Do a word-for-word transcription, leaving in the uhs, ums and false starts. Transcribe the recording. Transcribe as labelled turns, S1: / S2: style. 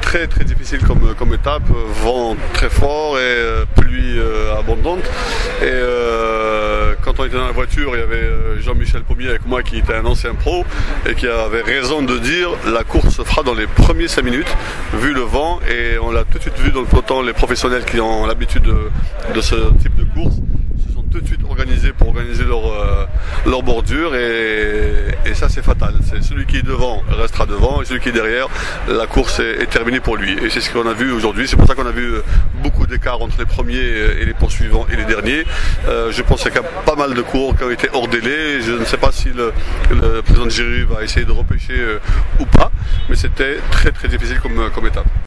S1: très très difficile comme, comme étape, vent très fort et euh, pluie euh, abondante. Et euh, quand on était dans la voiture, il y avait Jean-Michel Pommier avec moi qui était un ancien pro et qui avait raison de dire la course se fera dans les premiers cinq minutes vu le vent, et on l'a tout de suite vu dans le peloton. Les professionnels qui ont l'habitude de, de ce type de course se sont tout de suite organisés pour organiser leur, euh, leur bordure, et, et ça c'est fatal. C'est celui qui est devant restera devant et celui qui est derrière, la course est, est terminée pour lui, et c'est ce qu'on a vu aujourd'hui. C'est pour ça qu'on a vu beaucoup d'écart entre les premiers et les poursuivants et les derniers. Euh, je pense qu'il y a pas mal de cours qui ont été hors délai. Je ne sais pas si le, le président de jury va essayer de repêcher euh, ou pas, mais c'était très très difficile comme, comme étape.